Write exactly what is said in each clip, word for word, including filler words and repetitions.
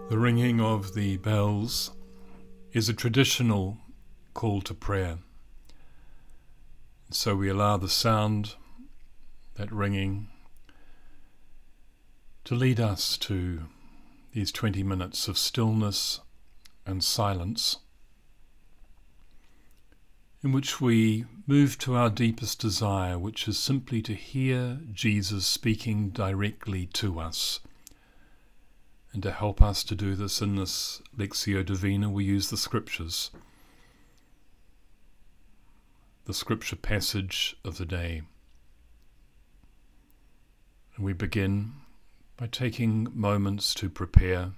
The ringing of the bells is a traditional call to prayer. So we allow the sound, that ringing, to lead us to these twenty minutes of stillness and silence, in which we move to our deepest desire, which is simply to hear Jesus speaking directly to us. And to help us to do this in this Lectio Divina, we use the Scriptures, the Scripture passage of the day. And we begin by taking moments to prepare,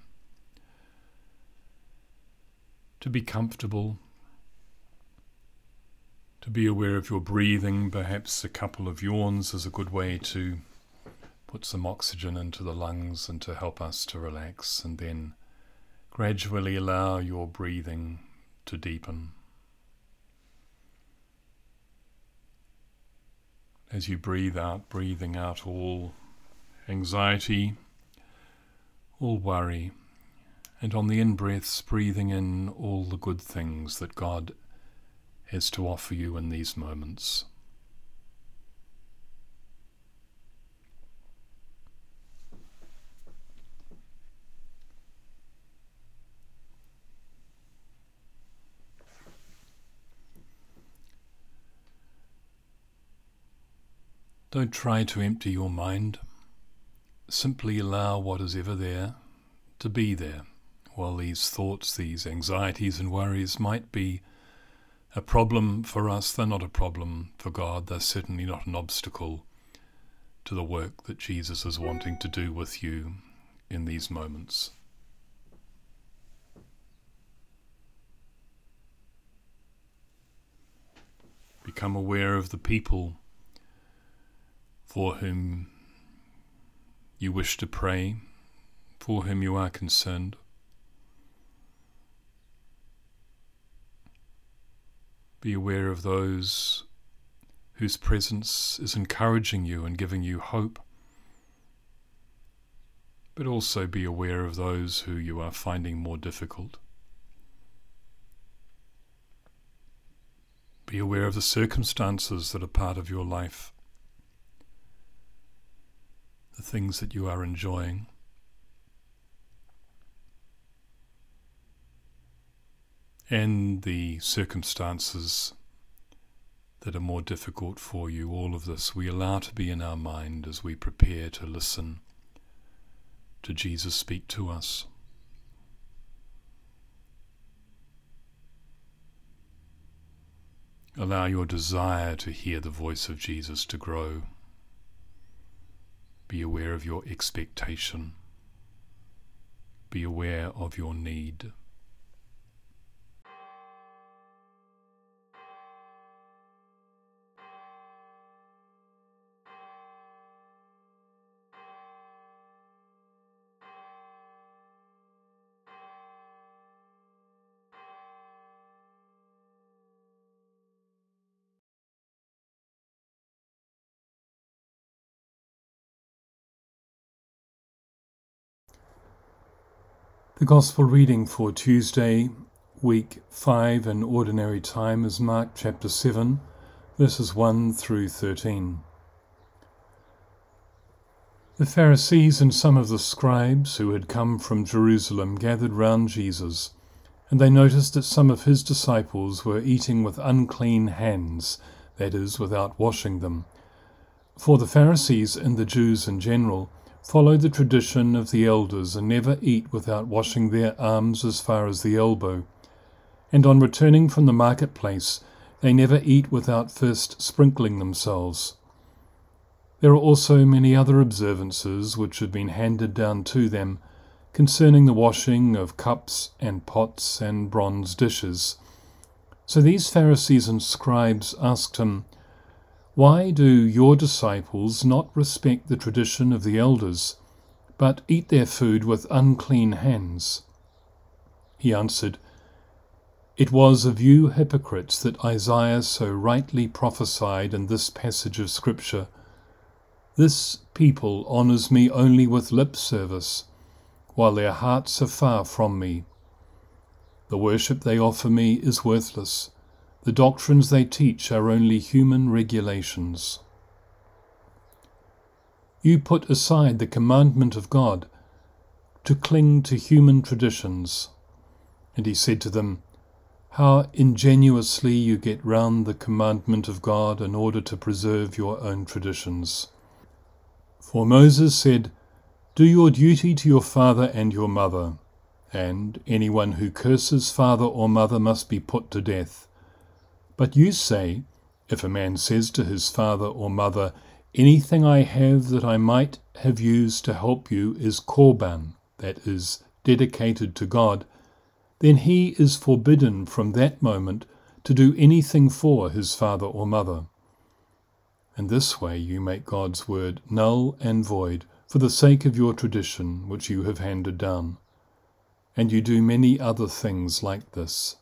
to be comfortable, to be aware of your breathing. Perhaps a couple of yawns is a good way to put some oxygen into the lungs and to help us to relax, and then gradually allow your breathing to deepen. As you breathe out, breathing out all anxiety, all worry, and on the in-breaths, breathing in all the good things that God has to offer you in these moments. Don't try to empty your mind. Simply allow what is ever there to be there. While these thoughts, these anxieties and worries might be a problem for us, they're not a problem for God. They're certainly not an obstacle to the work that Jesus is wanting to do with you in these moments. Become aware of the people for whom you wish to pray, for whom you are concerned. Be aware of those whose presence is encouraging you and giving you hope, but also be aware of those who you are finding more difficult. Be aware of the circumstances that are part of your life, the things that you are enjoying. And the circumstances that are more difficult for you. All of this we allow to be in our mind as we prepare to listen to Jesus speak to us. Allow your desire to hear the voice of Jesus to grow. Be aware of your expectation. Be aware of your need. The Gospel reading for Tuesday, week five in Ordinary Time is Mark chapter seven, verses one through thirteen. The Pharisees and some of the scribes who had come from Jerusalem gathered round Jesus, and they noticed that some of his disciples were eating with unclean hands, that is, without washing them. For the Pharisees and the Jews in general follow the tradition of the elders and never eat without washing their arms as far as the elbow. And on returning from the marketplace, they never eat without first sprinkling themselves. There are also many other observances which have been handed down to them concerning the washing of cups and pots and bronze dishes. So these Pharisees and scribes asked him, "Why do your disciples not respect the tradition of the elders, but eat their food with unclean hands?" He answered, "It was of you hypocrites that Isaiah so rightly prophesied in this passage of Scripture. This people honours me only with lip service, while their hearts are far from me. The worship they offer me is worthless. The doctrines they teach are only human regulations. You put aside the commandment of God to cling to human traditions. And he said to them, "How ingenuously you get round the commandment of God in order to preserve your own traditions. For Moses said, 'Do your duty to your father and your mother,' and anyone who curses father or mother must be put to death. But you say, if a man says to his father or mother, 'Anything I have that I might have used to help you is korban,' that is, dedicated to God, then he is forbidden from that moment to do anything for his father or mother. In this way you make God's word null and void for the sake of your tradition which you have handed down. And you do many other things like this."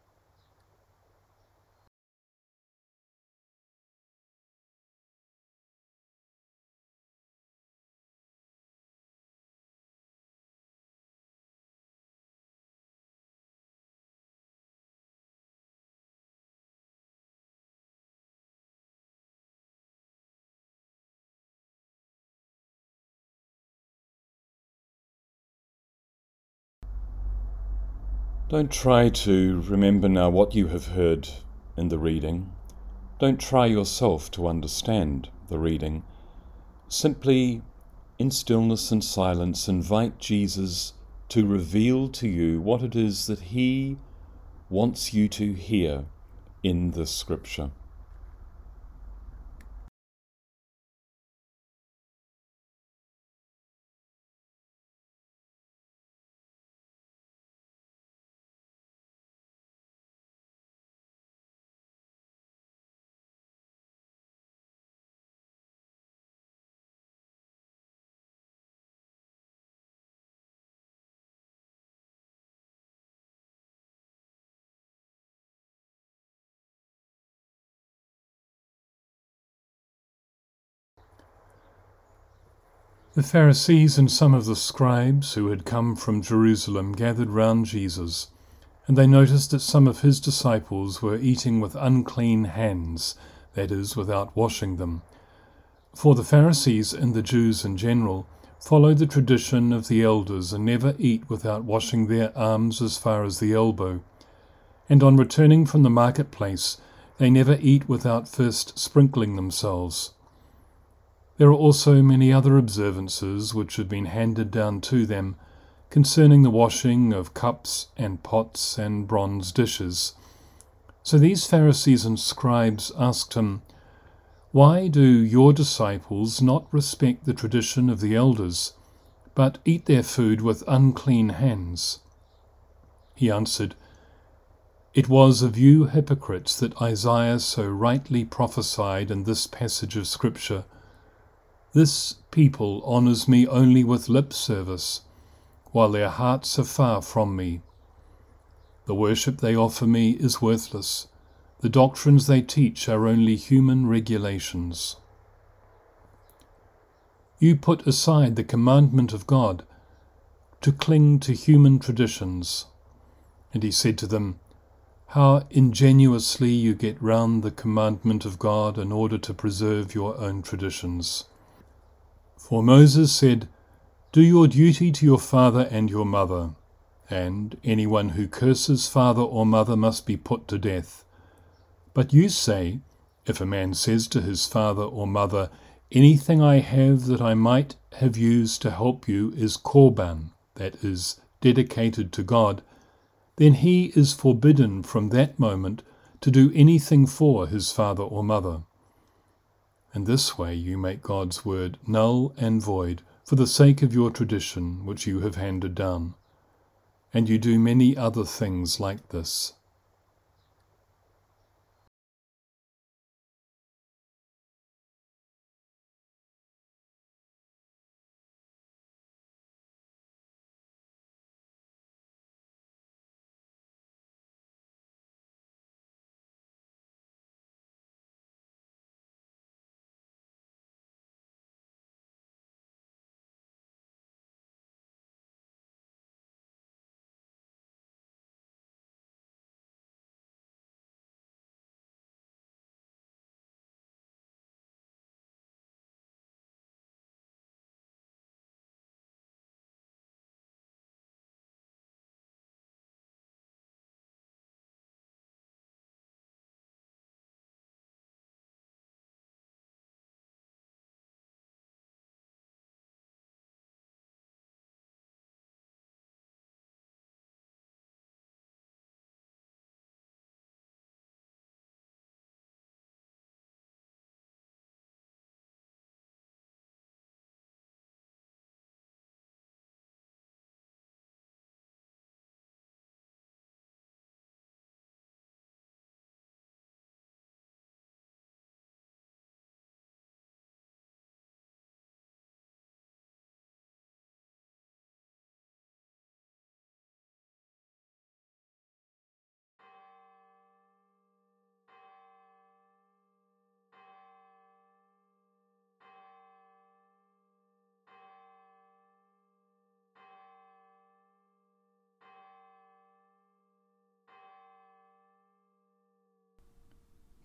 Don't try to remember now what you have heard in the reading. Don't try yourself to understand the reading. Simply, in stillness and silence, invite Jesus to reveal to you what it is that he wants you to hear in this scripture. The Pharisees and some of the scribes who had come from Jerusalem gathered round Jesus, and they noticed that some of his disciples were eating with unclean hands, that is, without washing them. For the Pharisees and the Jews in general follow the tradition of the elders and never eat without washing their arms as far as the elbow. And on returning from the marketplace, they never eat without first sprinkling themselves. There are also many other observances which have been handed down to them concerning the washing of cups and pots and bronze dishes. So these Pharisees and scribes asked him, "Why do your disciples not respect the tradition of the elders, but eat their food with unclean hands?" He answered, "It was of you hypocrites that Isaiah so rightly prophesied in this passage of Scripture. This people honors me only with lip service, while their hearts are far from me. The worship they offer me is worthless. The doctrines they teach are only human regulations." You put aside the commandment of God to cling to human traditions. And he said to them, "How ingenuously you get round the commandment of God in order to preserve your own traditions. For Moses said, 'Do your duty to your father and your mother,' and anyone who curses father or mother must be put to death. But you say, if a man says to his father or mother, 'Anything I have that I might have used to help you is korban,' that is, dedicated to God, then he is forbidden from that moment to do anything for his father or mother. In this way you make God's word null and void for the sake of your tradition which you have handed down. And you do many other things like this."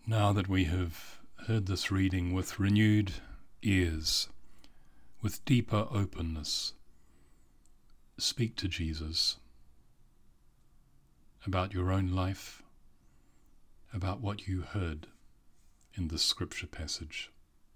Now that we have heard this reading with renewed ears, with deeper openness, speak to Jesus about your own life, about what you heard in this scripture passage.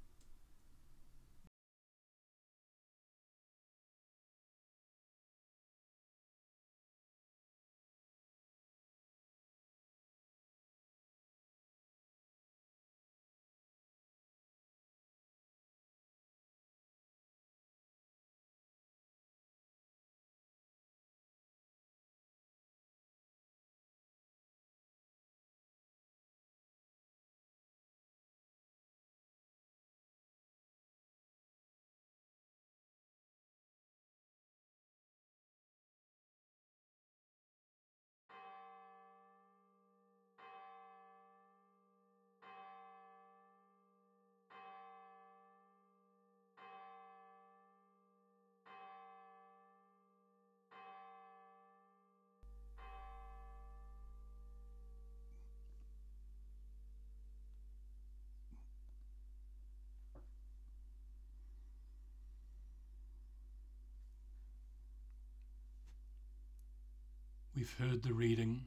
We've heard the reading,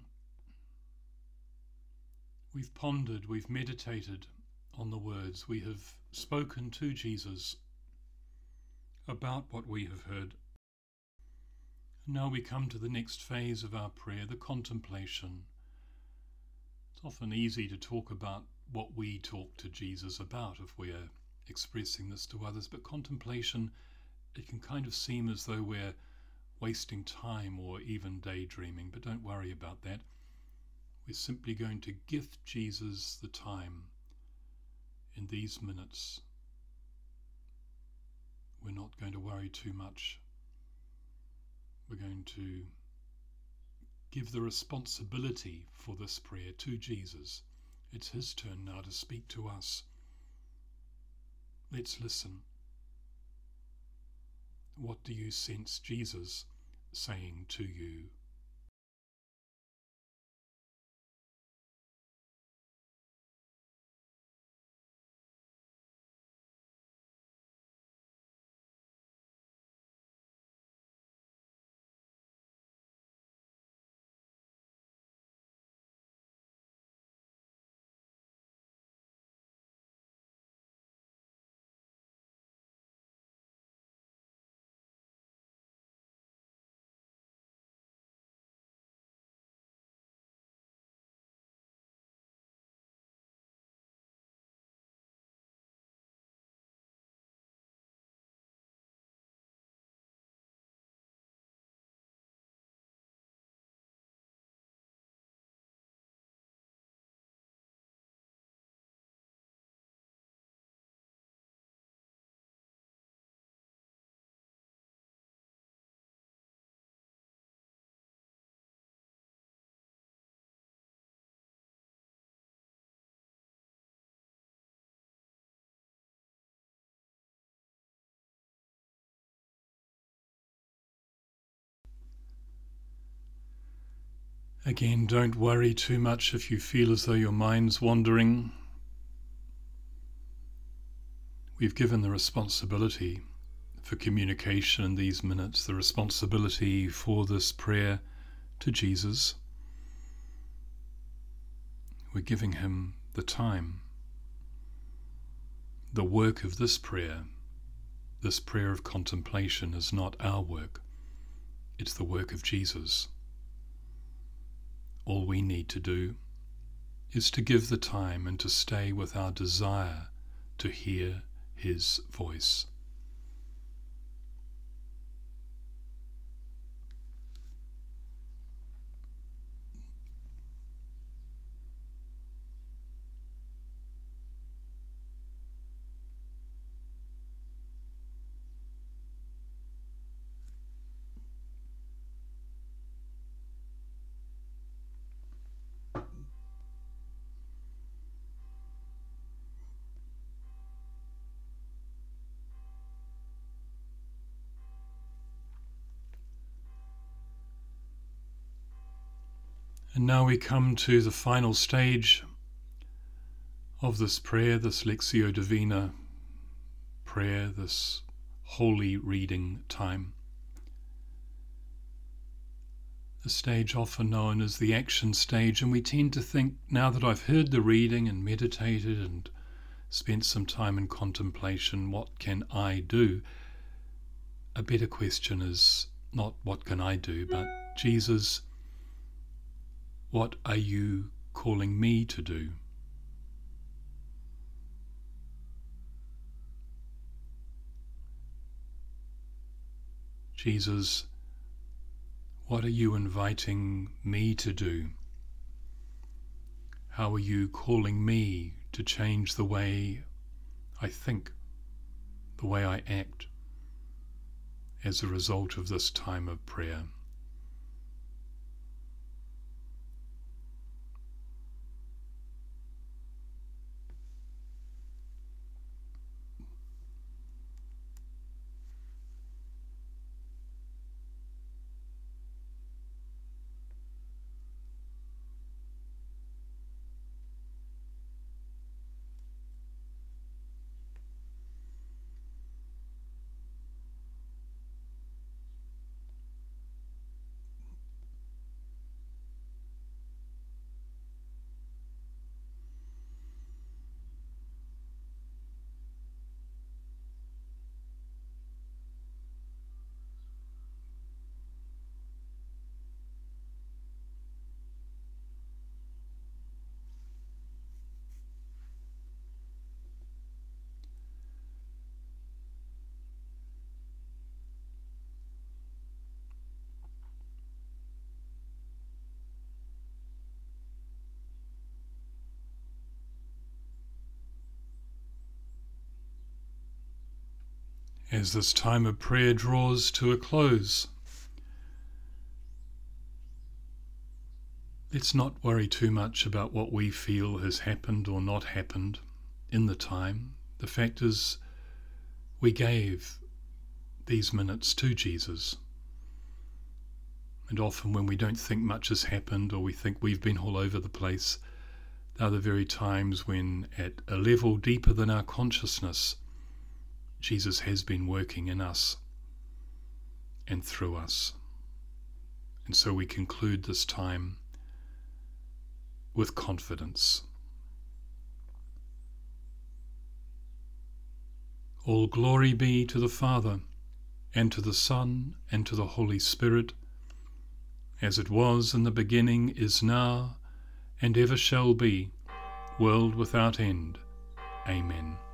we've pondered, we've meditated on the words, we have spoken to Jesus about what we have heard. And now we come to the next phase of our prayer, the contemplation. It's often easy to talk about what we talk to Jesus about if we're expressing this to others, but contemplation, it can kind of seem as though we're wasting time or even daydreaming, but don't worry about that. We're simply going to gift Jesus the time in these minutes. We're not going to worry too much. We're going to give the responsibility for this prayer to Jesus. It's his turn now to speak to us. Let's listen. What do you sense Jesus saying to you? Again, don't worry too much if you feel as though your mind's wandering. We've given the responsibility for communication in these minutes, the responsibility for this prayer to Jesus. We're giving him the time. The work of this prayer, this prayer of contemplation, is not our work. It's the work of Jesus. All we need to do is to give the time and to stay with our desire to hear his voice. And now we come to the final stage of this prayer, this Lectio Divina prayer, this holy reading time. The stage often known as the action stage, and we tend to think, now that I've heard the reading and meditated and spent some time in contemplation, what can I do? A better question is not what can I do, but Jesus, what are you calling me to do? Jesus, what are you inviting me to do? How are you calling me to change the way I think, the way I act, as a result of this time of prayer? As this time of prayer draws to a close, let's not worry too much about what we feel has happened or not happened in the time. The fact is, we gave these minutes to Jesus. And often when we don't think much has happened, or we think we've been all over the place, they're the very times when, at a level deeper than our consciousness, Jesus has been working in us and through us. And so we conclude this time with confidence. All glory be to the Father, and to the Son, and to the Holy Spirit, as it was in the beginning, is now, and ever shall be, world without end. Amen.